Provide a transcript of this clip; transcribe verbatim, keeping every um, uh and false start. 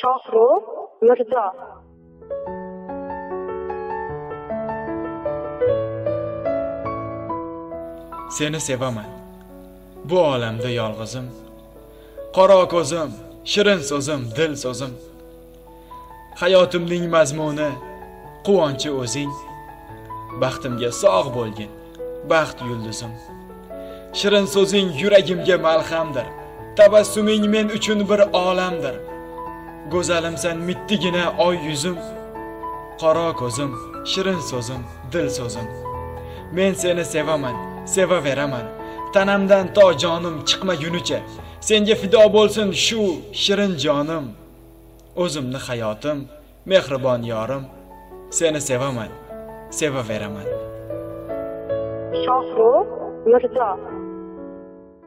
Shohrux Mirzo. Seni sevaman. Bu olamda yolg'izim. Qora ko'zim, shirin so'zim, dil so'zim. Hayotimning mazmuni, quvonchi o'zing. Baxtimga sog' bo'lgin, baxt yulduzim. Shirin so'zing yuragimga malhamdir. Tabassuming men uchun bir olamdir. Go'zalimsan mittigina oy yuzim. Qora ko'zim, shirin so'zim, dil so'zim. Men seni sevaman, sevaveraman. Tanamdan to jonim chiqmagunicha senga fido bo'lsin shu shirin jonim. O'zimni hayotim, mehribon yorim. Seni sevaman, sevaveraman. Shohrux Mirzo.